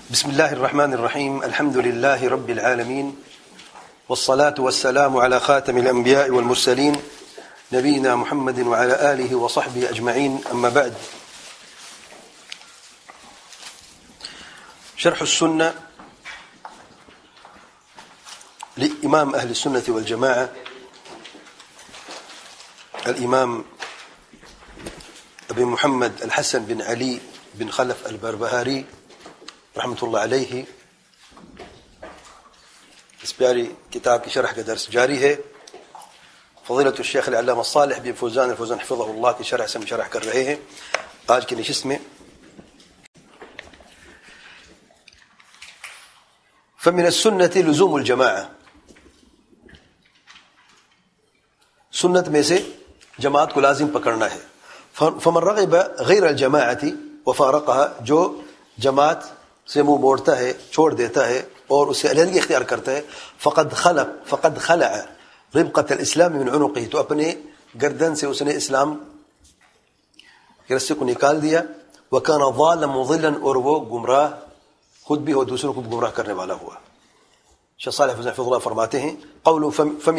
بسم الله الرحمن الرحيم. الحمد لله رب العالمين، والصلاة والسلام على خاتم الأنبياء والمرسلين نبينا محمد وعلى آله وصحبه أجمعين. أما بعد، شرح السنة لإمام أهل السنة والجماعة الإمام أبي محمد الحسن بن علي بن خلف البربهاري رحمۃ اللہ علیہ. اس پیاری کتاب کی شرح کا درس جاری ہے. فضیلۃ الشیخ العلامہ صالح بن فوزان الفوزان حفظہ اللہ کی شرح سے ہم شرح کر رہے ہیں آج کی نشست میں. فمن السنة لزوم الجماعة، سنت میں سے جماعت کو لازم پکڑنا ہے. فمن رغب غیر الجماعة وفارقها، جو جماعت سے منہ موڑتا ہے، چھوڑ دیتا ہے اور اس سے علیحدگی اختیار کرتا ہے، فقد خلع ربقة الاسلام من عنقه، تو اپنے گردن سے اس نے اسلام کے رسے کو نکال دیا. وكان ضالا مضلا، اور وہ گمراہ خود بھی اور دوسروں کو گمراہ کرنے والا ہوا. شیخ صالح حفظہ اللہ فرماتے ہیں قول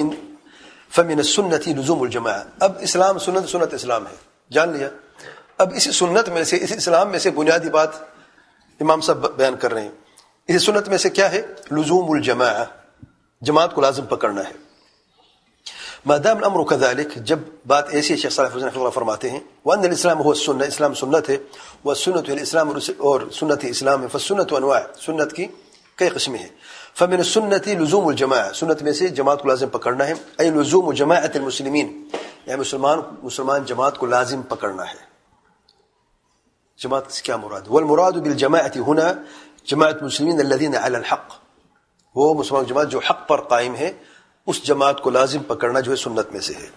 فمن السنة لزوم الجماعة. اب اسلام سنت اسلام ہے، جان لیا. اب اسی سنت میں سے، اس اسلام میں سے بنیادی بات امام صاحب بیان کر رہے ہیں. اس سنت میں سے کیا ہے؟ لزوم الجماعہ، جماعت کو لازم پکڑنا ہے. ما دام الامر كذلك، جب بات ایسی ہے، شیخ صالح فوزان رحمہ اللہ فرماتے ہیں وان الاسلام هو السنہ، اسلام سنت ہے، والسنة هي الاسلام، اور سنت اسلام ہے. فالسنة انواع، سنت کی کئی قسمیں ہیں. فمن السنة لزوم الجماعہ، سنت میں سے جماعت کو لازم پکڑنا ہے. ای لزوم جماعت المسلمین، یعنی مسلمان جماعت کو لازم پکڑنا ہے. جماعت سے کیا مراد؟ والمراد بالجماعت هنا جماعت المسلمین الذين على الحق، وہ مسلمان جماعت جو حق پر قائم ہے، اس جماعت کو لازم پکڑنا جو ہے سنت میں سے ہے.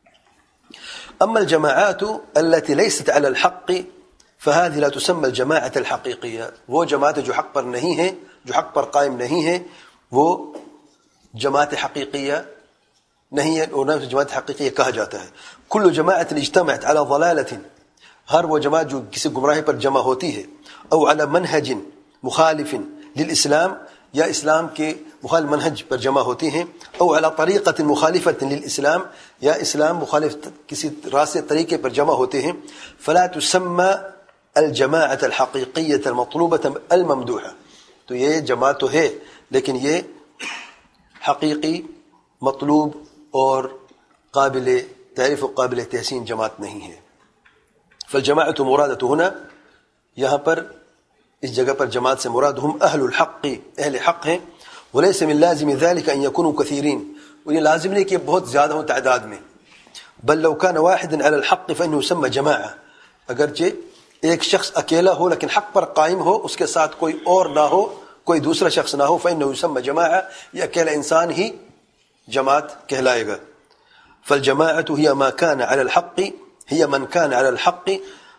اما الجماعات التي ليست على الحق فهذه لا تسمى الجماعة الحقيقية، وہ جماعت جو حق پر نہیں ہیں، جو حق پر قائم نہیں ہیں، وہ جماعت حقیقیہ نہیں ہے، اور نہ جماعت حقیقیہ کہا جاتا ہے. كل جماعة اجتمعت على ضلالة، ہر وہ جماعت جو کسی گمراہی پر جمع ہوتی ہے، او علی منہج مخالف للاسلام، یا اسلام کے مخالف منہج پر جمع ہوتی ہیں، او علی طریقۃ مخالفۃ للاسلام، یا اسلام مخالف کسی راستے طریقے پر جمع ہوتے ہیں، فلا تسمى الجماعۃ الحقیقیۃ المطلوبۃ الممدوحہ، تو یہ جماعت تو ہے لیکن یہ حقیقی، مطلوب اور قابل تعریف و قابل تحسین جماعت نہیں ہے. فالجماعت مرادت ہونا، یہاں پر اس جگہ پر جماعت سے مراد ہم اہل الحق، اہل حق ہیں. وليس من لازم ذلك ان يكونوا كثيرين، اور یہ لازم نہیں کہ بہت زیادہ ہوں تعداد میں. بل لو كان واحدا على الحق فانه يسمى جماعه، اگرچہ ایک شخص اکیلا ہو لیکن حق پر قائم ہو، اس کے ساتھ کوئی اور نہ ہو، کوئی دوسرا شخص نہ ہو، فانه يسمى جماعه، یہ اکیلا انسان ہی جماعت کہلائے گا. فالجماعه هي ما كان على الحق، هي من كان على الحق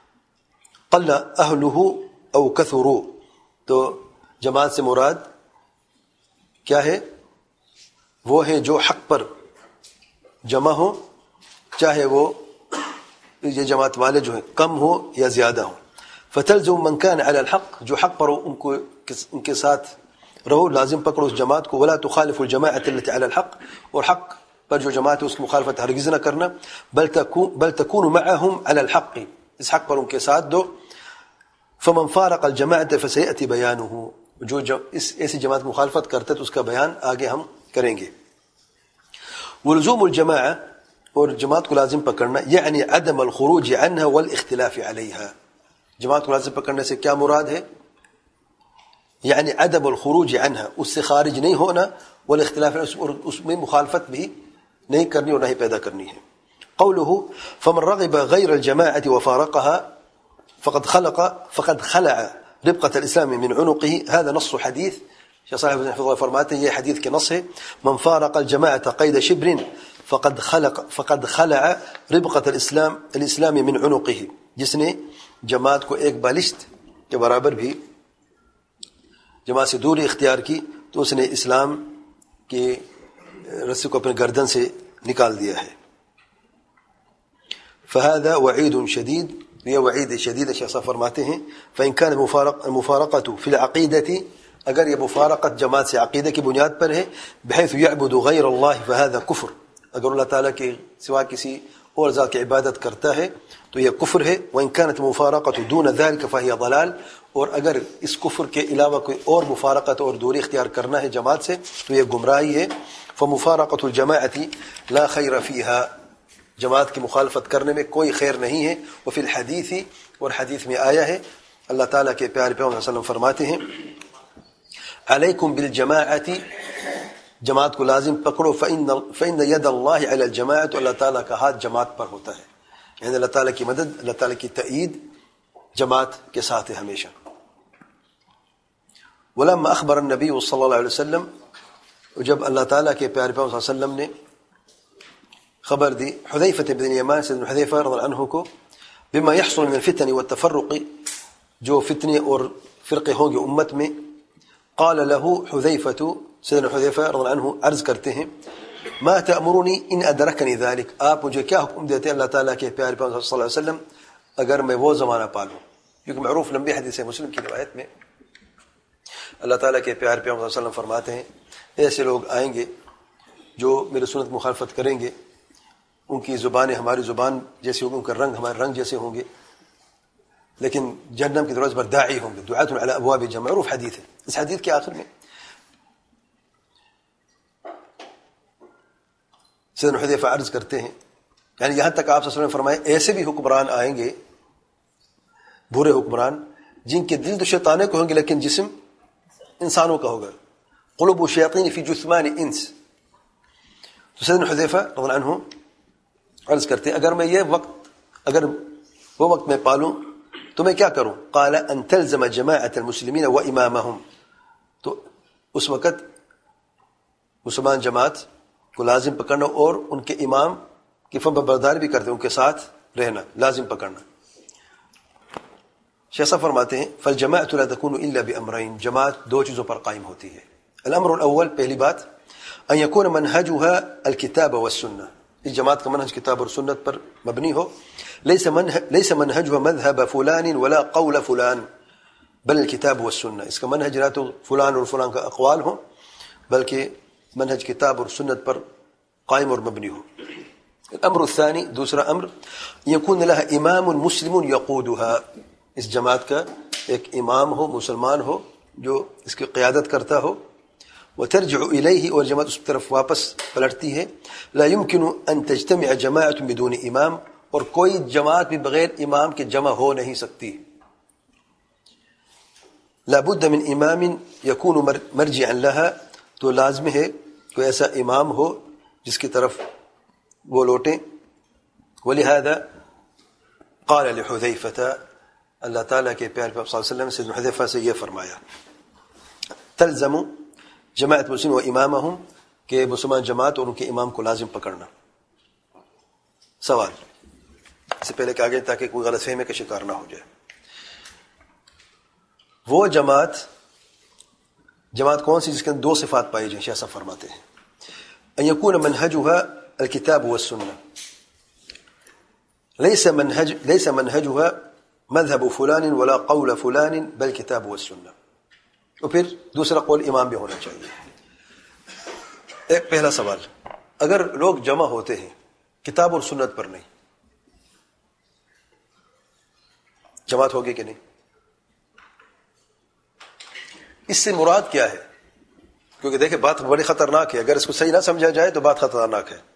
قل اهله او كثروا. تو جماعت سے مراد کیا ہے؟ وہ ہے جو حق پر جمع ہو، چاہے وہ یہ جماعت والے جو ہیں کم ہو یا زیادہ ہو. فتلزم من كان على الحق، جو حق پر ہو ان کے ساتھ رہو، لازم پکڑو اس جماعت کو. ولا تخالف الجماعة التي على الحق، اور حق پر جو جماعت ہے اس کی مخالفت ہرگز نہ کرنا. بل تكون معهم على الحق، اس حق پر ان کے ساتھ دو. فمن فارق الجماعة فسيأتي بيانه، جو اس ایسی جماعت مخالفت کرتا ہے تو اس کا بیان آگے ہم کریں گے. ولزوم الجماعة، اور جماعت کو لازم پکڑنا، یعنی عدم الخروج عنها والاختلاف عليها. جماعت کو لازم پکڑنے سے کیا مراد ہے؟ یعنی عدم الخروج عنها، اس سے خارج نہیں ہونا، والاختلاف اور اس میں مخالفت بھی نہیں کرنی اور نہ ہی پیدا کرنی ہے. قوله فمن رغب غیر الجماعة وفارقها فقد خلع ربقة الاسلام من عنقه، هذا نص حديث. شیخ صاحب حفظہ اللہ فرماتے ہیں یہ حدیث کے نص ہے. من فارق الجماعة قید شبر فقد خلع ربقة الاسلام من عنقه، جس نے جماعت کو ایک بالشت کے برابر بھی جماعت سے دوری اختیار کی تو اس نے اسلام کے رسے کو اپنے گردن سے نکال دیا ہے. فهذا وعید شدید، تو یہ وعید شدید شیخ صاحب فرماتے ہیں فإن كان المفارقة في العقيدة، اگر یہ مفارقت جماعت سے عقیدہ کی بنیاد پر ہے، بحيث يعبد غير الله فهذا کفر، اگر اللہ تعالیٰ کے سوا کسی اور ذات کی عبادت کرتا ہے تو یہ کفر ہے. وإن كانت المفارقة دون ذلك فهي ضلال، اور اگر اس کفر کے علاوہ کوئی اور مفارقت اور دوری اختیار کرنا ہے جماعت سے تو یہ گمراہی ہے. فمفارقة الجماعة لا خیر فيها، جماعت کی مخالفت کرنے میں کوئی خیر نہیں ہے. وفي الحدیث، اور حدیث میں آیا ہے اللہ تعالیٰ کے پیارے پیغمبر صلی اللہ علیہ وسلم فرماتے ہیں علیکم بالجماعت، جماعت کو لازم پکڑو، فإن ید اللہ علی الجماعت، اللہ تعالیٰ کا ہاتھ جماعت پر ہوتا ہے، یعنی اللہ تعالیٰ کی مدد، اللہ تعالیٰ کی تائید جماعت کے ساتھ ہے ہمیشہ. ولما اخبر النبی صلی اللہ علیہ وسلم، جب اللہ تعالیٰ کے پیارے پیغمبر صلی اللہ علیہ وسلم نے خبر دی حذیفہ بن یمان، سیدنا حذیفہ رضی اللہ عنہ کو، بما يحصل من الفتن والتفرق، جو فتنے اور فرقے ہوں گے امت میں، قال له حذیفہ، سیدنا حذیفہ رضی اللہ عنہ عرض کرتے ہیں ما تأمرنی ان ادرکنی ذلک، آپ مجھے کیا حکم دیتے ہیں اللہ تعالیٰ کے پیارے پیغمبر صلی اللہ علیہ وسلم اگر میں وہ زمانہ پالوں. کیونکہ معروف لمبی حدیث مسلم کی روایت میں اللہ تعالیٰ کے پیارے پیغمبر صلی اللہ علیہ وسلم فرماتے ہیں ایسے لوگ آئیں گے جو میری سنت مخالفت کریں گے، ان کی زبانیں ہماری زبان جیسی ہوں گی، ان کا رنگ ہمارے رنگ جیسے ہوں گے، لیکن جہنم کی دروازے پر داعی ہوں گے، دعات علی ابواب جہنم، معروف حدیث ہے. اس حدیث کے آخر میں سیدنا حذیفہ عرض کرتے ہیں، یعنی یہاں تک آپ صلی اللہ علیہ وسلم نے فرمایا ایسے بھی حکمران آئیں گے، برے حکمران، جن کے دل تو شیطانے کو ہوں گے لیکن جسم انسانوں کا ہوگا. قلوب الشیاطین فی جثمان انس. تو سیدنا حذیفہ رضی اللہ عنہ عرض کرتے ہیں اگر وہ وقت میں پالوں تو میں کیا کروں؟ قال ان تلزم جماعت المسلمین و امامہم، تو اس وقت مسلمان جماعت کو لازم پکڑنا اور ان کے امام کی فرمان برداری بھی کرتے، ان کے ساتھ رہنا لازم پکڑنا. شیخ صاحب فرماتے ہیں فالجماعت لا تكون الا بامرین، جماعت دو چیزوں پر قائم ہوتی ہے. الامر الاول، پہلی بات، ان يكون منهجها الكتاب والسنہ، اس جماعت کا منہج کتاب اور سنت پر مبنی ہو. ليس منهجها مذهب فلان ولا قول فلان بل الكتاب والسنہ، اس کا منہج نہ تو فلان اور فلان کا اقوال ہو بلکہ منہج کتاب اور سنت پر قائم اور مبنی ہو. الامر الثانی، دوسرا امر، يكون لها امام مسلم يقودها، اس جماعت کا ایک امام ہو، مسلمان ہو جو اس کی قیادت کرتا ہو. وترجع الیہ، اور جماعت اس طرف واپس پلٹتی ہے. لا يمكن ان تجتمع جماعت بدون امام، اور کوئی جماعت بھی بغیر امام کے جمع ہو نہیں سکتی. لا بد من امام يكون مرجعا لها، تو لازم ہے کوئی ایسا امام ہو جس کی طرف وہ لوٹیں. ولہذا قال لحذیفہ، اللہ تعالیٰ کے پیارے پیغمبر صلی اللہ علیہ وسلم سے حذیفہ سے یہ فرمایا تلزم جماعت مسلم و امامہم، کہ مسلمان جماعت اور ان کے امام کو لازم پکڑنا. سوال اس سے پہلے کہ آگے تاکہ کوئی غلط فہمی کا شکار نہ ہو جائے، وہ جماعت کون سی جس کے اندر دو صفات پائی جائیں؟ شیخ صاحب فرماتے ہیں ان يكون منهجها الكتاب والسنہ، ليس منهجها مذهب فلان ولا قول فلان بل کتاب والسنہ. اور پھر دوسرا قول امام بھی ہونا چاہیے. ایک پہلا سوال، اگر لوگ جمع ہوتے ہیں کتاب اور سنت پر نہیں، جماعت ہوگی کہ نہیں؟ اس سے مراد کیا ہے؟ کیونکہ دیکھیں بات بڑی خطرناک ہے، اگر اس کو صحیح نہ سمجھا جائے تو بات خطرناک ہے.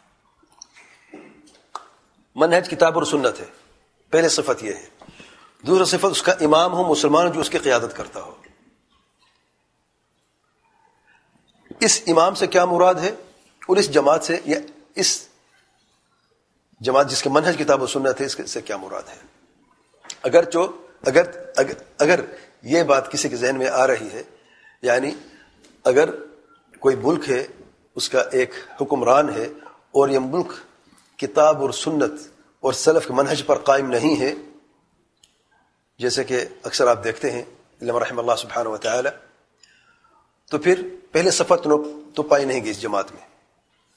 منہج کتاب اور سنت ہے، پہلے صفت یہ ہے. دوسرا صفت اس کا امام ہو، مسلمان جو اس کی قیادت کرتا ہو. اس امام سے کیا مراد ہے اور اس جماعت سے، یا اس جماعت جس کے منہج کتاب و سنت ہے، اس سے کیا مراد ہے؟ اگر یہ بات کسی کے ذہن میں آ رہی ہے، یعنی اگر کوئی ملک ہے، اس کا ایک حکمران ہے اور یہ ملک کتاب اور سنت اور سلف کے منہج پر قائم نہیں ہے، جیسے کہ اکثر آپ دیکھتے ہیں الا رحم اللہ سبحانہ و تعالی، تو پھر پہلے صفت تو پائی نہیں گئی اس جماعت میں.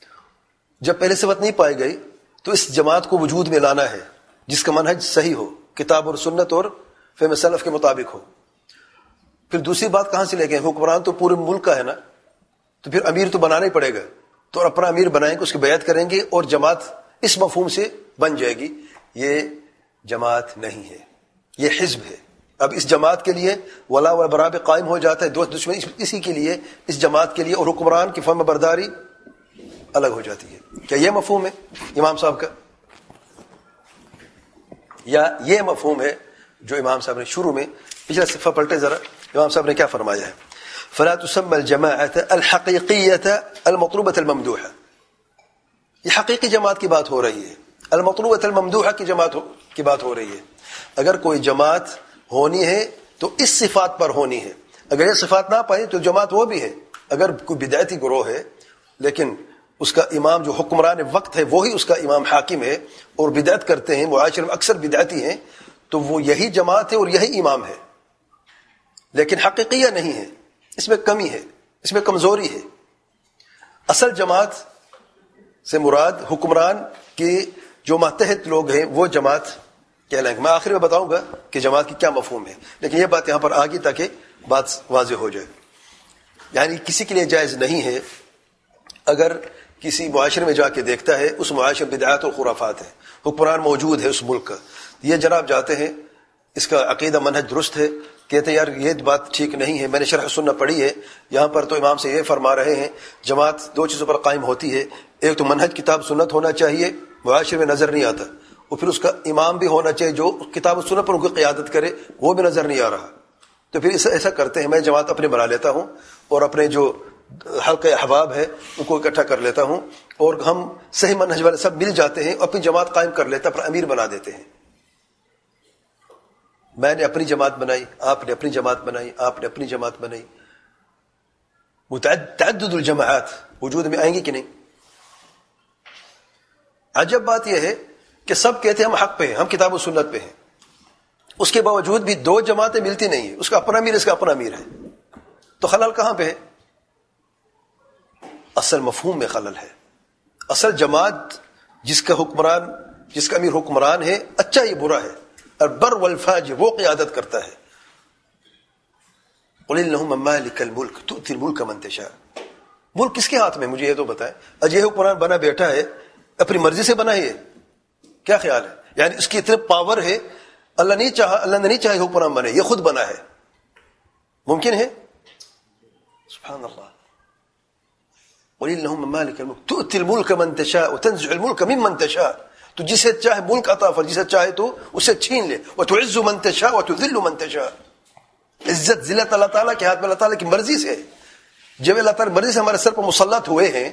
جب پہلے صفت نہیں پائی گئی تو اس جماعت کو وجود میں لانا ہے جس کا منہج صحیح ہو، کتاب اور سنت اور فہم سلف کے مطابق ہو. پھر دوسری بات کہاں سے لے گئے؟ حکمران تو پورے ملک کا ہے نا، تو پھر امیر تو بنانا ہی پڑے گا. تو اپنا امیر بنائیں گے، اس کی بیعت کریں گے اور جماعت اس مفہوم سے بن جائے گی. یہ جماعت نہیں ہے، یہ حزب ہے. اب اس جماعت کے لیے ولا و برا پہ قائم ہو جاتا ہے، دوست دشمنی اسی کے لیے، اس جماعت کے لیے، اور حکمران کی فرما برداری الگ ہو جاتی ہے. کیا یہ مفہوم ہے امام صاحب کا؟ یا یہ مفہوم ہے جو امام صاحب نے شروع میں، پچھلا صفحہ پلٹے ذرا، امام صاحب نے کیا فرمایا ہے؟ فلا تسمى الجماعة الحقيقية المطلوبة الممدوحة. یہ حقیقی جماعت کی بات ہو رہی ہے، المطلوبة الممدوحة کی جماعت کی بات ہو رہی ہے. اگر کوئی جماعت ہونی ہے تو اس صفات پر ہونی ہے. اگر یہ صفات نہ پائی تو جماعت وہ بھی ہے. اگر کوئی بدعتی گروہ ہے لیکن اس کا امام جو حکمران وقت ہے وہی اس کا امام حاکم ہے اور بدعت کرتے ہیں، معاشرے میں اکثر بدعتی ہیں، تو وہ یہی جماعت ہے اور یہی امام ہے، لیکن حقیقیہ نہیں ہے. اس میں کمی ہے، اس میں کمزوری ہے. اصل جماعت سے مراد حکمران کے جو ماتحت لوگ ہیں وہ جماعت کہلائیں گے. میں آخر میں بتاؤں گا کہ جماعت کی کیا مفہوم ہے، لیکن یہ بات یہاں پر آگے تاکہ بات واضح ہو جائے. یعنی کسی کے لیے جائز نہیں ہے اگر کسی معاشرے میں جا کے دیکھتا ہے اس معاشرے میں بدعات اور خرافات ہیں، حکمران موجود ہے اس ملک کا، یہ جناب جاتے ہیں، اس کا عقیدہ منہج درست ہے، کہتے ہیں یار یہ بات ٹھیک نہیں ہے، میں نے شرح سنہ پڑھی ہے، یہاں پر تو امام سے یہ فرما رہے ہیں جماعت دو چیزوں پر قائم ہوتی ہے، ایک تو منہج کتاب سنت ہونا چاہیے، معاشرے میں نظر نہیں آتا، اور پھر اس کا امام بھی ہونا چاہیے جو کتاب و سنت پر ان کی قیادت کرے، وہ بھی نظر نہیں آ رہا. تو پھر ایسا کرتے ہیں، میں جماعت اپنے بنا لیتا ہوں اور اپنے جو حلقہ احباب ہے ان کو اکٹھا کر لیتا ہوں اور ہم صحیح منہج والے سب مل جاتے ہیں، اپنی جماعت قائم کر لیتے ہیں، اپنا امیر بنا دیتے ہیں. میں نے اپنی جماعت بنائی، آپ نے اپنی جماعت بنائی، آپ نے اپنی جماعت بنائی. تعدد الجماعات وجود میں آئیں گی کہ نہیں؟ عجب بات یہ ہے کہ سب کہتے ہیں ہم حق پہ ہیں، ہم کتاب و سنت پہ ہیں، اس کے باوجود بھی دو جماعتیں ملتی نہیں ہیں. اس کا اپنا امیر، اس کا اپنا امیر ہے. تو خلل کہاں پہ ہے؟ اصل مفہوم میں خلل ہے. اصل جماعت جس کا حکمران، جس کا امیر حکمران ہے، اچھا یہ برا ہے، اور بر والفاجر وہ قیادت کرتا ہے. قل اللہم مالک الملک تؤتی الملک من تشاء. ملک کس کے ہاتھ میں؟ مجھے یہ تو بتائیں. اج یہ حکمران بنا بیٹھا ہے، اپنی مرضی سے بنا ہے، کیا خیال ہے؟ یعنی اس کی اتنے پاور ہے، اللہ نہیں چاہا، اللہ نے نہیں چاہا حکمران بنے، یہ خود بنا ہے. ممکن ہے؟ سبحان اللہ. قل اللہم مالک الملک تؤتی الملک من تشاء وتنزع الملک ممن تشاء. تو جسے چاہے ملک عطا فر، جسے چاہے تو اسے چھین لے. وتعز من تشاء وتذل من تشاء. عزت ذلت اللہ تعالیٰ کے ہاتھ میں، اللہ تعالیٰ کی مرضی سے. جب اللہ تعالیٰ مرضی سے ہمارے سر پر مسلط ہوئے ہیں،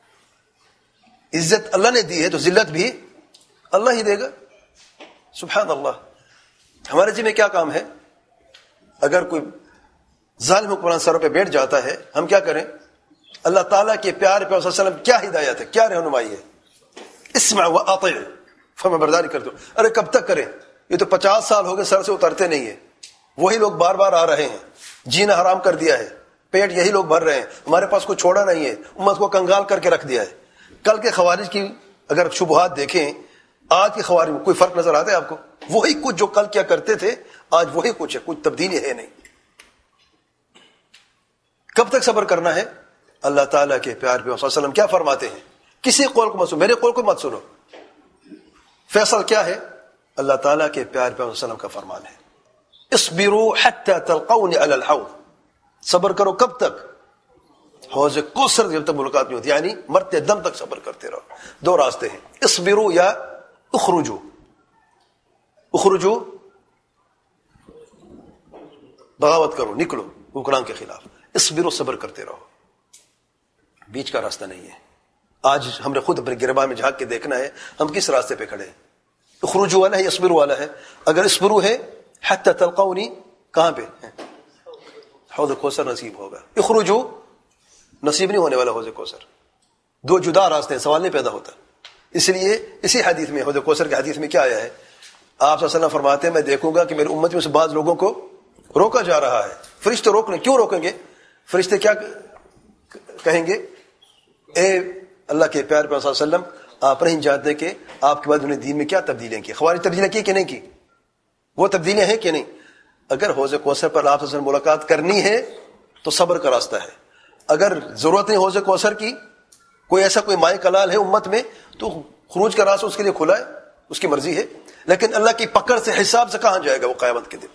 عزت اللہ نے دی ہے تو ذلت بھی اللہ ہی دے گا. سبحان اللہ. ہمارے جی میں کیا کام ہے؟ اگر کوئی ظالم حکمران سروں پہ بیٹھ جاتا ہے، ہم کیا کریں؟ اللہ تعالیٰ کے پیارے پیغمبر صلی اللہ علیہ وسلم کیا ہدایت ہے، کیا رہنمائی ہے؟ اسمع واطع، فرما برداری کر دو. ارے کب تک کریں؟ یہ تو 50 سال ہو گئے سر سے اترتے نہیں ہیں، وہی لوگ بار بار آ رہے ہیں، جینا حرام کر دیا ہے، پیٹ یہی لوگ بھر رہے ہیں، ہمارے پاس کوئی چھوڑا نہیں ہے، امت کو کنگال کر کے رکھ دیا ہے. کل کے خوارج کی اگر شبہات دیکھیں، آج کے خوارج میں کوئی فرق نظر آتا ہے آپ کو؟ وہی کچھ جو کل کیا کرتے تھے آج وہی کچھ ہے، کچھ تبدیلی ہے نہیں. کب تک صبر کرنا ہے؟ اللہ تعالیٰ کے پیار پہ صلی اللہ علیہ وسلم کیا فرماتے ہیں؟ کسی قول کو مت سنو، میرے قول کو مت سنو. فیصل کیا ہے؟ اللہ تعالیٰ کے پیار پہ صلی اللہ علیہ وسلم کا فرمان ہے. اصبروا حتى تلقوني على الحوض. صبر کرو کب تک؟ حوض کوثر جب تک ملاقات نہیں ہوتی، یعنی مرتے دم تک صبر کرتے رہو. دو راستے ہیں، اصبروا یا اخرجوا. اخرجوا بغاوت کرو، نکلو حکمران کے خلاف. اصبروا صبر کرتے رہو، بیچ کا راستہ نہیں ہے. آج ہم نے خود اپنے گربان میں جھانک کے دیکھنا ہے ہم کس راستے پہ کھڑے ہیں. اخرجوا والا ہے، اصبروا والا ہے. اگر اصبروا ہے حتی تلقونی کہاں پہ؟ حوض کوثر نصیب ہوگا. اخرجوا نصیب نہیں ہونے والا حوض کوثر. دو جدا راستے ہیں، سوال نہیں پیدا ہوتا. اس لیے اسی حدیث میں، حوض کوثر کی حدیث میں کیا آیا ہے؟ آپ صلی اللہ علیہ وسلم فرماتے ہیں میں دیکھوں گا کہ میری امت میں سے بعض لوگوں کو روکا جا رہا ہے. فرشتے روکنے، کیوں روکیں گے؟ فرشتے کیا کہیں گے؟ اے اللہ کے پیارے پیغمبر صلی اللہ علیہ وسلم، آپ نہیں جانتے کہ آپ کے بعد انہیں دین میں کیا تبدیلیاں کی. خوارج تبدیلیاں کی کہ نہیں کی؟ وہ تبدیلیاں ہیں کہ نہیں؟ اگر حوض کوثر پر آپ سے ملاقات کرنی ہے تو صبر کا راستہ ہے. اگر ضرورت نہیں حوض کوثر کی، کوئی ایسا کوئی مائع کلال ہے امت میں، تو خروج کا راستہ اس کے لیے کھلا ہے، اس کی مرضی ہے. لیکن اللہ کی پکڑ سے، حساب سے کہاں جائے گا وہ قیامت کے دن؟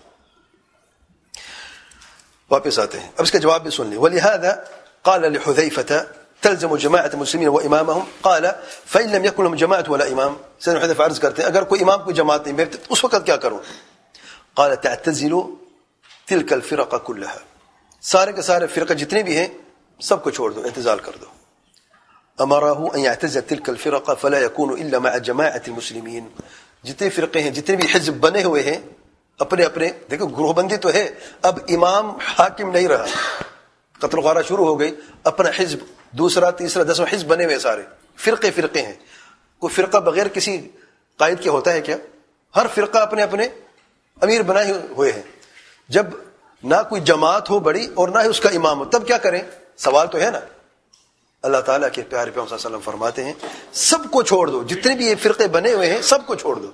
واپس آتے ہیں. اب اس کا جواب بھی سن لیں. وَلِهَذَا قَالَ لِحُذَيْفَةَ تلزم جماعت المسلمین و امامهم قال فإن لم يكن لهم جماعت ولا امام. سیدنا حذیفہ عرض کرتے ہیں اگر کوئی امام کوئی جماعت نہیں، میں اس وقت کیا کروں؟ قال تعتزل تلك الفرق كلها. سارے کے سارے فرقہ جتنے بھی ہیں سب کو چھوڑ دو، اعتزال کر دو. امره ان يعتزل تلك الفرق فلا يكون الا مع جماعت المسلمین. جتنے فرقے ہیں، جتنے بھی حزب بنے ہوئے ہیں اپنے اپنے، دیکھو گروہ بندی تو ہے، اب امام حاکم نہیں رہا، قتل غارہ شروع ہو گئی، اپنا حزب دوسرا تیسرا 10واں حزب بنے ہوئے، سارے فرقے ہیں. کوئی فرقہ بغیر کسی قائد کے ہوتا ہے کیا؟ ہر فرقہ اپنے اپنے امیر بنائے ہوئے ہیں. جب نہ کوئی جماعت ہو بڑی اور نہ ہی اس کا امام ہو، تب کیا کریں؟ سوال تو ہے نا. اللہ تعالیٰ کے پیارے پیغمبر صلی اللہ علیہ وسلم فرماتے ہیں سب کو چھوڑ دو، جتنے بھی یہ فرقے بنے ہوئے ہیں سب کو چھوڑ دو.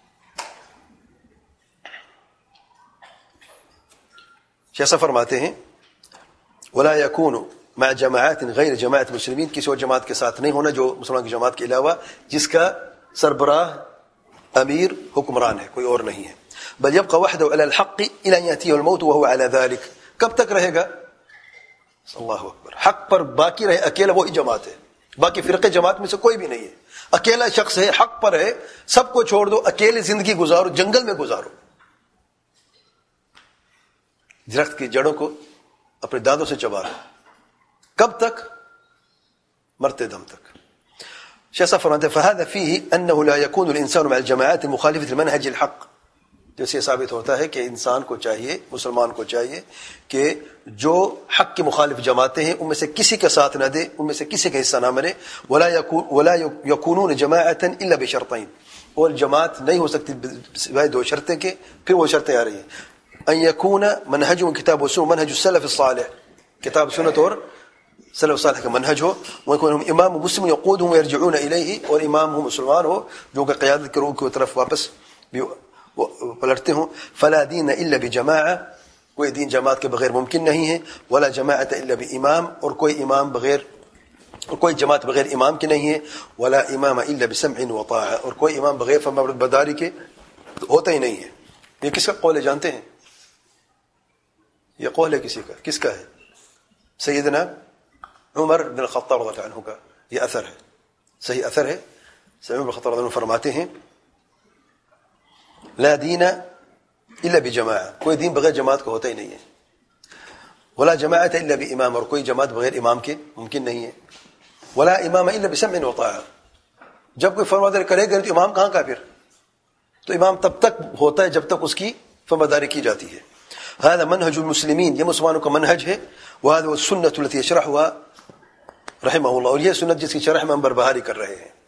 جیسا فرماتے ہیں ولا يكون مع جماعات غیر جماعت مسلمین، کسی اور جماعت کے ساتھ نہیں ہونا جو مسلمان کی جماعت کے علاوہ، جس کا سربراہ امیر حکمران ہے، کوئی اور نہیں ہے. بل يبقى وحده على الحق الى ان ياتيه الموت وهو على ذلك. کب تک رہے گا؟ اللہ اکبر. حق پر باقی رہے، اکیلا وہی جماعت ہے، باقی فرقے جماعت میں سے کوئی بھی نہیں ہے. اکیلا شخص ہے، حق پر ہے، سب کو چھوڑ دو، اکیلے زندگی گزارو، جنگل میں گزارو، درخت کی جڑوں کو اپنے دانتوں سے چبا لو. کب تک؟ مرتے دم تک. شیخ فرماتے ہیں فهذا فيه انه لا يكون الانسان مع الجماعات المخالفه لمنهج الحق. جیسے ثابت ہوتا ہے کہ انسان کو چاہیے، مسلمان کو چاہیے کہ جو حق کے مخالف جماعتیں ہیں ان میں سے کسی کا ساتھ نہ دے، ان میں سے کسی کا حصہ نہ بنے. ولا يكونون جماعه الا بشرطين. اور جماعت نہیں ہو سکتی سوائے دو شرطیں کے. پھر وہ شرطیں آ رہی ہیں. ان يكون منهجهم كتاب وسنة منهج السلف الصالح، کتاب سنت اور سلف صالح کا منہج ہو. ويكون امام مسلم يقودهم ويرجعون اليه، اور امام ہو مسلمان ہو جو کہ قیادت کرو کی طرف واپس بھی پلٹتے ہوں. فلا دین الا بجماعه، کوئی دین جماعت کے بغیر ممکن نہیں ہے. ولا جماعت الا بامام، اور کوئی امام بغیر، اور کوئی جماعت بغیر امام کی نہیں ہے. ولا امام الا بسمع وطاعه، اور کوئی امام بغیر فرمانبرداری کے ہوتا ہی نہیں ہے. یہ کس کا قول ہے جانتے ہیں؟ یہ قول ہے کسی کا، کس کا ہے؟ سیدنا عمر بن الخطاب رضی اللہ عنہ کا یہ اثر ہے، صحیح اثر ہے. سیدنا عمر بن الخطاب رضی اللہ عنہ فرماتے ہیں لا دین الا بجماعہ، کوئی دین بغیر جماعت کا ہوتا ہی نہیں ہے. ولا جماعت الا بامام، اور کوئی جماعت بغیر امام کے ممکن نہیں ہے. ولا امام الا بسمع وطاعہ، جب کوئی فرمانبرداری کرے گا تو امام کہاں کا؟ پھر تو امام تب تک ہوتا ہے جب تک اس کی فرمانبرداری کی جاتی ہے. هذا منهج المسلمین، یہ مسلمانوں کا منہج ہے. وهذا السنة التي يشرحها رحمه الله، اور یہ سنت جس کی شرح میں ہم بربہاری کر رہے ہیں.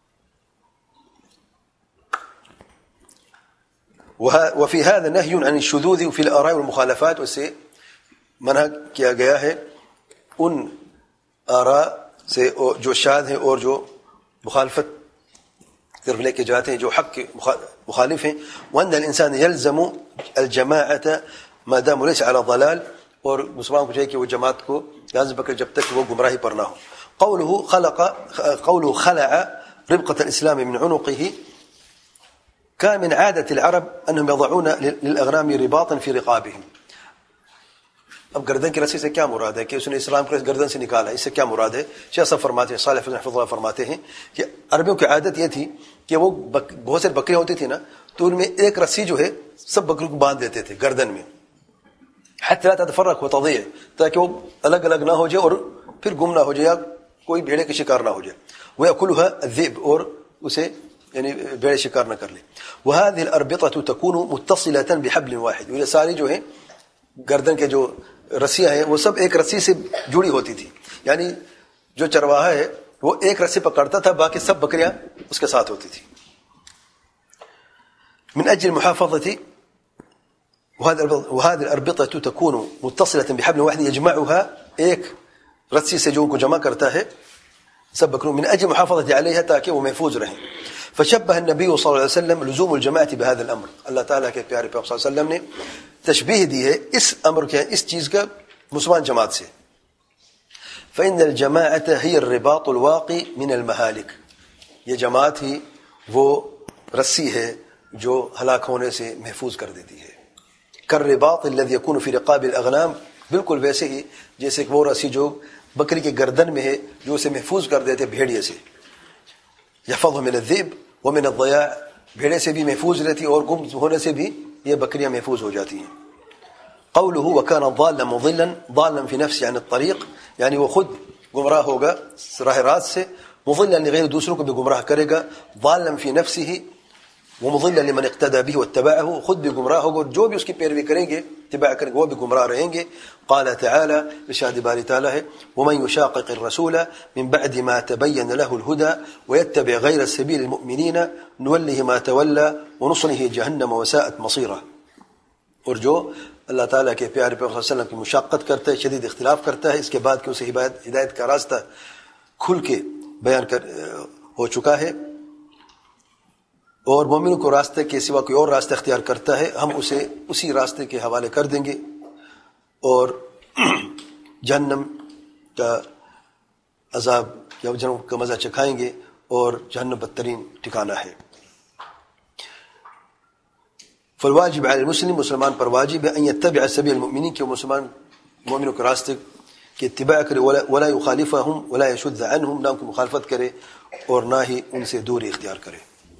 وفي هذا نهي عن الشذوذ وفي الآراء والمخالفات، وسے منع کیا گیا ہے ان آراء سے جو شاذ ہیں اور جو مخالفت طرف لے کے جاتے ہیں، جو حق کے مخالف ہیں. وأن الإنسان يلزم الجماعة ما دام ليس على ضلال، اور مسلمان کو چاہیے کہ وہ جماعت کو لازم پکڑے جب تک وہ گمراہی پر نہ ہو. قوله خلع ربقة الإسلام من عنقه، كان من عادة العرب أنهم يضعون للأغنام رباطا في رقابهم. اب گردن کی رسی سے کیا مراد ہے کہ اس نے اسلام کو گردن سے نکالا، اس سے کیا مراد ہے؟ شیخ صاحب فرماتے ہیں، صالح حفظ اللہ فرماتے ہیں کہ عربیوں کی عادت یہ تھی کہ وہ بہت سے بکریاں ہوتی تھی نا، تو ان میں ایک رسی جو ہے سب بکریوں کو باندھ دیتے تھے گردن میں، حتى لا تتفرق وتضيع، تاکہ وہ الگ الگ نہ ہو جائے اور پھر گم نہ ہو جائے یا کوئی بھیڑے کے شکار نہ ہو جائے. ويأكلها الذئب، اور اسے یعنی بھیڑے شکار نہ کر لے. وهذه الأربطة تكون متصلة بحبل واحد، یہ ساری جو ہیں گردن کے جو رسیاں ہیں وہ سب ایک رسی سے جڑی ہوتی تھی. یعنی جو چرواہا ہے وہ ایک رسی پکڑتا تھا، باقی سب بکریاں اس کے ساتھ ہوتی تھی. من أجل المحافظة، وهذه الأربطة تكون متصلة بحبل واحد يجمعها، ایک رسی سے جو ان کو جمع کرتا ہے سب بکروں، من أجل محافظة عليها، تاکہ وہ محفوظ رہیں. فشبه النبي صلی اللہ علیہ وسلم لزوم الجماعة بهذا الامر. اللہ تعالیٰ کے پیارے پیغمبر صلی اللہ علیہ وسلم نے تشبیہ دی ہے اس امر کے، اس چیز کا مسلمان جماعت سے. فإن الجماعة هي الرباط الواقي من المهالك، یہ جماعت ہی وہ رسی ہے جو ہلاک ہونے سے محفوظ کر دیتی ہے. كالرباط الذي يكون في رقاب الأغنام، بالکل ویسے ہی جیسے کہ وہ رسی جو بکری کے گردن میں ہے جو اسے محفوظ کر دیتے بھیڑیے سے. يحفظه من الذئب ومن الضياع، بھیڑے سے بھی محفوظ رہتی اور گم ہونے سے بھی یہ بکریاں محفوظ ہو جاتی ہیں. قوله وكان ضالا مضلا، ضالا في نفسه عن الطريق، یعنی وہ خود گمراہ ہوگا راہ راست سے، مضلا لغیر دوسروں کو بھی گمراہ کرے گا، ضالا في نفسه ومضلا لمن اقتدى به واتبعه، خود بھی گمراہ ہوگا اور جو بھی اس کی پیروی کریں گے اتباع کریں گے وہ بھی گمراہ رہیں گے. قال تعالی، ارشاد باری تعالی ہے، ومن يشاقق الرسول من بعد ما تبين له الهدى ويتبع غير سبيل المؤمنين نوله ما تولى ونصله جهنم وساءت مصيره. اور جو اللہ تعالیٰ کے پیارے پیغمبر صلی اللہ علیہ وسلم کی مشاقت کرتا ہے، شدید اختلاف کرتا ہے، اس کے بعد کہ اسے ہدایت کا راستہ کھل کے بیان ہو چکا ہے اور مومنوں کو راستے کے سوا کوئی اور راستہ اختیار کرتا ہے، ہم اسے اسی راستے کے حوالے کر دیں گے اور جہنم کا عذاب یا جہنم کا مزہ چکھائیں گے اور جہنم بدترین ٹھکانہ ہے. فالواجب علی المسلم، مسلمان پر واجب ہے ان یتبع سبیل المؤمنین، کہ مسلمان مومنوں کے راستے کی اتباع کرے، ولا یخالفهم ولا یشذ عنهم، نہ ان کی مخالفت کرے اور نہ ہی ان سے دوری اختیار کرے.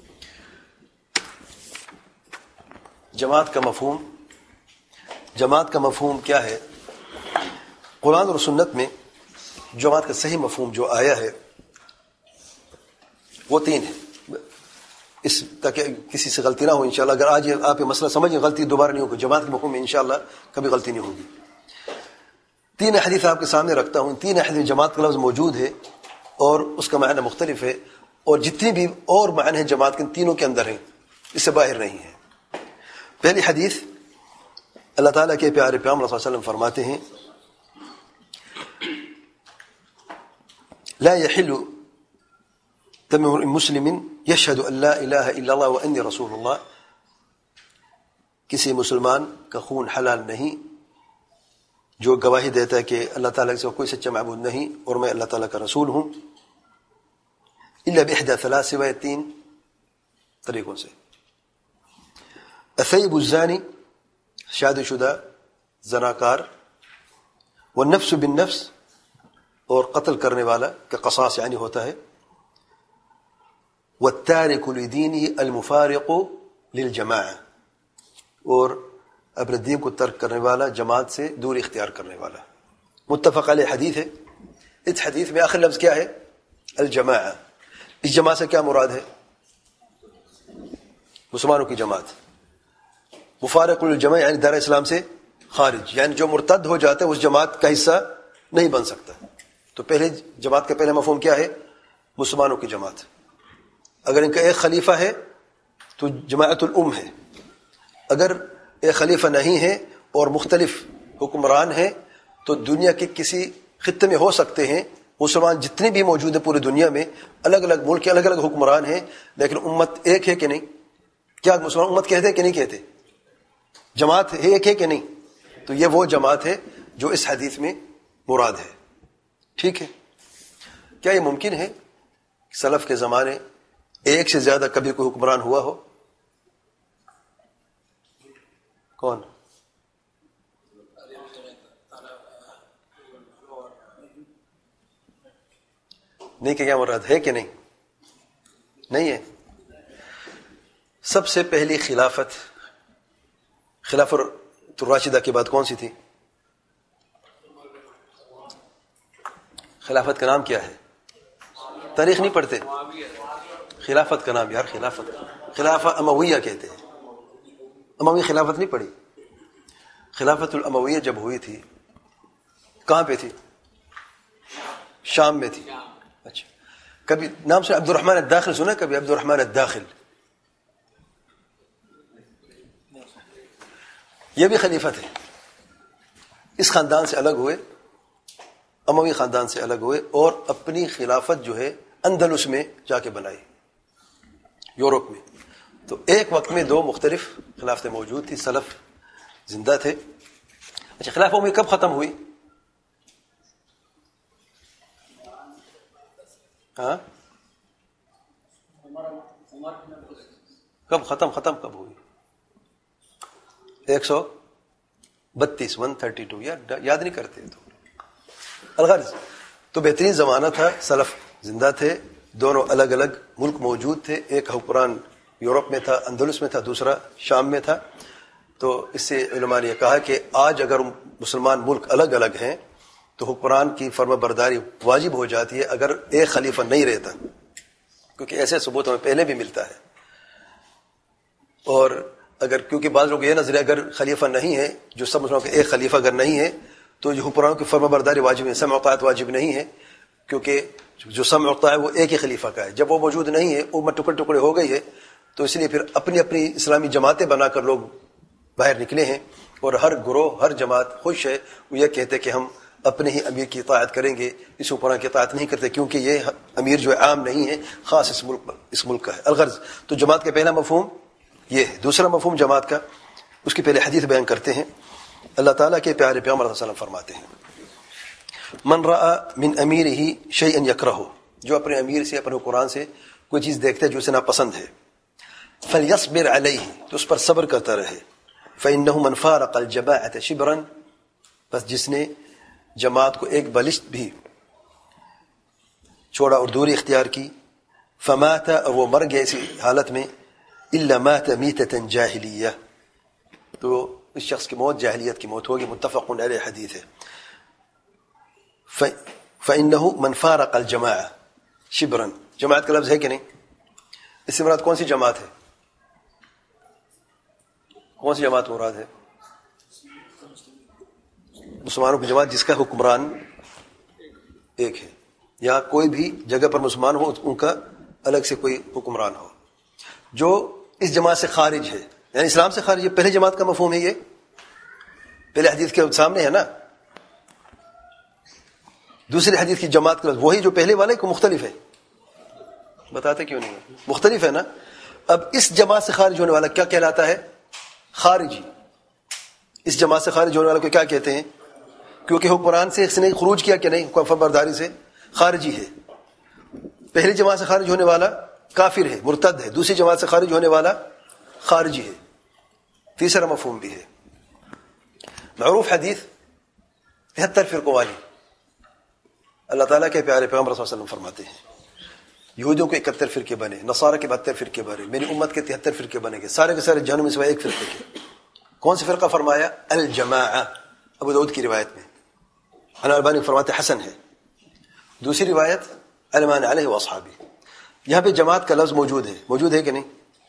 جماعت کا مفہوم کیا ہے؟ قرآن اور سنت میں جماعت کا صحیح مفہوم جو آیا ہے وہ تین ہے، اس تاکہ کسی سے غلطی نہ ہو انشاءاللہ. اگر آج آپ یہ مسئلہ سمجھیں غلطی دوبارہ نہیں ہوگی، جماعت کے مفہوم میں انشاءاللہ کبھی غلطی نہیں ہوگی. تین حدیث آپ کے سامنے رکھتا ہوں. تین حدیث جماعت کا لفظ موجود ہے اور اس کا معنی مختلف ہے، اور جتنی بھی اور معنی ہیں جماعت کے تینوں کے اندر ہیں، اس سے باہر نہیں ہے. پہلی حدیث اللہ تعالیٰ کے پیارے پیغمبر صلی اللہ علیہ وسلم فرماتے ہیں، لا يحل دم مسلم يشهد ان لا الہ الا اللہ وانی رسول اللہ، کسی مسلمان کا خون حلال نہیں جو گواہی دیتا ہے کہ اللہ تعالیٰ سے کوئی سچا معبود نہیں اور میں اللہ تعالیٰ کا رسول ہوں، الا باحدى ثلاث، سوائے تین طریقوں سے. الثیب الزانی، شادی شدہ زناکار، والنفس بالنفس، اور قتل کرنے والا کا قصاص یعنی ہوتا ہے، والتارک لدینہ المفارق للجماعہ، اور اپنے دین کو ترک کرنے والا، جماعت سے دوری اختیار کرنے والا. متفق علیہ حدیث ہے. اس حدیث میں آخر لفظ کیا ہے؟ الجماعہ. اس جماعت سے کیا مراد ہے؟ مسلمانوں کی جماعت. مفارق للجماعہ یعنی دار اسلام سے خارج، یعنی جو مرتد ہو جاتا ہے اس جماعت کا حصہ نہیں بن سکتا. تو پہلے جماعت کا پہلا مفہوم کیا ہے؟ مسلمانوں کی جماعت. اگر ان کا ایک خلیفہ ہے تو جماعت الام ہے، اگر ایک خلیفہ نہیں ہے اور مختلف حکمران ہیں تو دنیا کے کسی خطے میں ہو سکتے ہیں. مسلمان جتنے بھی موجود ہیں پوری دنیا میں، الگ الگ ملک کے الگ الگ حکمران ہیں، لیکن امت ایک ہے کہ نہیں؟ کیا مسلمان امت کہتے ہیں کہ نہیں کہتے؟ جماعت ایک ہے کہ نہیں؟ تو یہ وہ جماعت ہے جو اس حدیث میں مراد ہے. ٹھیک ہے. کیا یہ ممکن ہے کہ سلف کے زمانے ایک سے زیادہ کبھی کوئی حکمران ہوا ہو؟ کون؟ نہیں کہ کیا مراد ہے کہ نہیں؟ نہیں ہے. سب سے پہلی خلافت الراشدہ کے بعد کون سی تھی؟ خلافت کا نام کیا ہے؟ تاریخ نہیں پڑھتے؟ خلافت کا نام یار، خلافہ امویہ کہتے ہیں. اموی خلافت نہیں پڑھی. خلافت الامویہ جب ہوئی تھی کہاں پہ تھی؟ شام میں تھی. اچھا، کبھی نام سے عبد الرحمن الداخل سنا؟ کبھی عبد الرحمن الداخل؟ یہ بھی خلیفت ہے. اس خاندان سے الگ ہوئے، اموی خاندان سے الگ ہوئے اور اپنی خلافت جو ہے اندلس میں جا کے بنائی. یورپ میں. تو ایک وقت میں دو مختلف خلافتیں موجود تھی, سلف زندہ تھے. اچھا, خلافت میں کب ختم ہوئی؟ ہاں, کب ختم کب ہوئی؟ 132 132 یاد نہیں کرتے تو. الغرض تو بہترین زمانہ تھا, سلف زندہ تھے, دونوں الگ الگ ملک موجود تھے. ایک حکمران یورپ میں تھا, اندلس میں تھا, دوسرا شام میں تھا. تو اس سے علماء نے یہ کہا کہ آج اگر مسلمان ملک الگ الگ ہیں تو حکمران کی فرما برداری واجب ہو جاتی ہے اگر ایک خلیفہ نہیں رہتا, کیونکہ ایسے ثبوت ہمیں پہلے بھی ملتا ہے. اور اگر کیونکہ بعض لوگ یہ نظریہ اگر خلیفہ نہیں ہے, جو سب مسلمانوں کے ایک خلیفہ اگر نہیں ہے تو جو حکمرانوں کی فرما برداری واجب ہے, سمع و طاعت واجب نہیں ہے, کیونکہ جو سمع و طاعت ہے وہ ایک ہی خلیفہ کا ہے. جب وہ موجود نہیں ہے, امت ٹکڑے ٹکڑے ہو گئی ہے, تو اس لیے پھر اپنی اپنی اسلامی جماعتیں بنا کر لوگ باہر نکلے ہیں. اور ہر گروہ ہر جماعت خوش ہے, وہ یہ کہتے کہ ہم اپنے ہی امیر کی اطاعت کریں گے, اس حکمران کی اطاعت نہیں کرتے, کیونکہ یہ امیر جو ہے عام نہیں ہے, خاص اس ملک کا ہے. الغرض تو جماعت کا پہلا مفہوم یہ ہے. دوسرا مفہوم جماعت کا, اس کی پہلے حدیث بیان کرتے ہیں. اللہ تعالیٰ کے پیارے پیغمبر صلی اللہ علیہ وسلم فرماتے ہیں, من رأى من اميره شيئا يكرهه, جو اپنے امیر سے, اپنے حکمران سے کوئی چیز دیکھتا ہے جو اسے ناپسند ہے, فليصبر عليه, تو اس پر صبر کرتا رہے. فإنه من فارق الجماعة شبرا, بس جس نے جماعت کو ایک بلشت بھی چھوڑا اور دوری اختیار کی, فمات, اور وہ مر گیا اسی حالت میں, الا مات میتة جاہلیہ, تو اس شخص کی موت جاہلیت کی موت ہوگی. متفق علیہ حدیث ہے. فإنه من فارق الجماعة شبرا, جماعت کا لفظ ہے کہ نہیں؟ اس سے مراد کون سی جماعت ہے؟ کون سی جماعت مراد ہے؟ مسلمانوں کی جماعت جس کا حکمران ایک ہے, یا کوئی بھی جگہ پر مسلمان ہو ان کا الگ سے کوئی حکمران ہو. جو اس جماعت سے خارج ہے, یعنی اسلام سے خارج ہے, پہلے جماعت کا مفہوم ہے یہ, پہلے حدیث کے سامنے ہے نا. دوسری حدیث کی جماعت کا وہی جو پہلے والے کو مختلف ہے, بتاتے کیوں نہیں, مختلف ہے نا. اب اس جماعت سے خارج ہونے والا کیا کہلاتا ہے؟ خارجی. اس جماعت سے خارج ہونے والا کو کیا کہتے ہیں؟ کیونکہ حکمران سے اس نے خروج کیا کہ نہیں, حکم برداری سے, خارجی ہے. پہلی جماعت سے خارج ہونے والا کافر ہے, مرتد ہے. دوسری جماعت سے خارج ہونے والا خارجی ہے. تیسرا مفہوم بھی ہے. معروف حدیث 73 فرقوں والی, اللہ تعالیٰ کے پیارے پیغمبر صلی اللہ علیہ وسلم فرماتے ہیں یہودیوں کے 71 فرقے بنے, نصارہ کے 72 فرقے بنے, میری امت کے 73 فرقے بنے گے, سارے کے سارے جہنم میں سوائے ایک فرقے کے. کون سے فرقہ فرمایا؟ الجماعہ. ابو داؤد کی روایت میں, البانی فرماتے حسن ہے. دوسری روایت المان علیہ واصحابہ. یہاں پہ جماعت کا لفظ موجود ہے کہ نہیں؟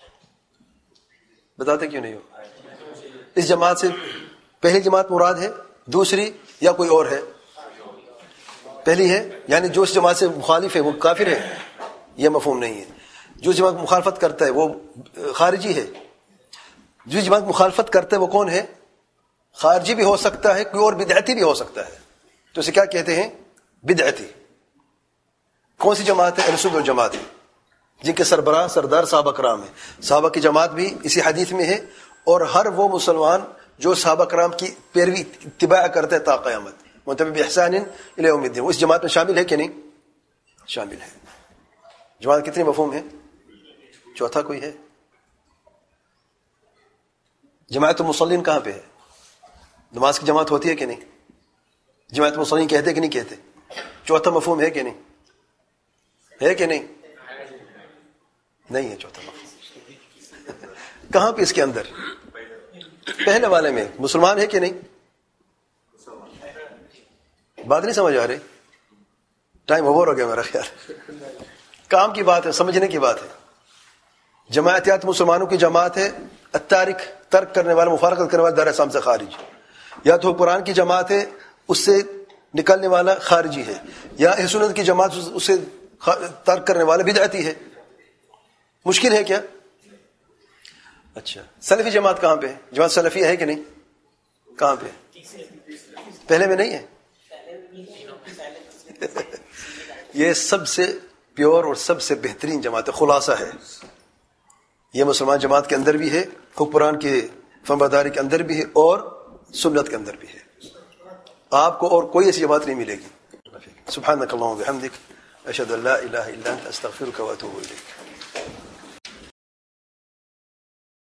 بتاتے کیوں نہیں ہو؟ اس جماعت سے پہلی جماعت مراد ہے, دوسری یا کوئی اور ہے؟ پہلی ہے, یعنی جو اس جماعت سے مخالف ہے وہ کافر ہے, یہ مفہوم نہیں ہے. جو جماعت مخالفت کرتا ہے وہ خارجی ہے. جو جماعت مخالفت کرتا ہے وہ کون ہے؟ خارجی بھی ہو سکتا ہے, کوئی اور بدعتی بھی ہو سکتا ہے. تو اسے کیا کہتے ہیں؟ بدعتی. کون سی جماعت ہے؟ اہل سنت والجماعت ہے, جن کے سردار صحابہ کرام ہیں. صحابہ کی جماعت بھی اسی حدیث میں ہے, اور ہر وہ مسلمان جو صحابہ کرام کی پیروی اتباع کرتے ہیں تا قیامت, متبع باحسان الی یوم الدین, وہ اس جماعت میں شامل ہے کہ نہیں؟ شامل ہے. جماعت کتنی مفہوم ہے؟ چوتھا کوئی ہے؟ جماعت المصلین کہاں پہ ہے؟ نماز کی جماعت ہوتی ہے کہ نہیں؟ جماعت المصلین کہتے کہ نہیں کہتے؟ چوتھا مفہوم ہے کہ نہیں؟ ہے کہ نہیں؟ نہیں ہے چوتھا مفہوم. کہاں پہ اس کے اندر؟ پہلے والے میں مسلمان ہے کہ نہیں؟ بات نہیں سمجھ آ رہی, ٹائم اوور ہو گیا میرا خیال. کام کی بات ہے, سمجھنے کی بات ہے. جماعتیات مسلمانوں کی جماعت ہے, التارک ترک کرنے والا, مفارقت کرنے والا دار اسلام سے خارج. یا تو قرآن کی جماعت ہے, اس سے نکلنے والا خارجی ہے, یا اہل سنت کی جماعت اس سے ترک کرنے والا بدعتی ہے. مشکل ہے کیا؟ اچھا, سلفی جماعت کہاں پہ ہے؟ جماعت سلفی ہے کہ نہیں؟ کہاں پہ؟ پہلے میں نہیں ہے. یہ سب سے پیور اور سب سے بہترین جماعت خلاصہ ہے. یہ مسلمان جماعت کے اندر بھی ہے، حکمران کے فرمانبرداری کے اندر بھی ہے، اور سنت کے اندر بھی ہے. آپ کو اور کوئی ایسی جماعت نہیں ملے گی. سبحانک اللہم و بحمدک، اشہد ان لا الہ الا انت، استغفرک و اتوب الیک.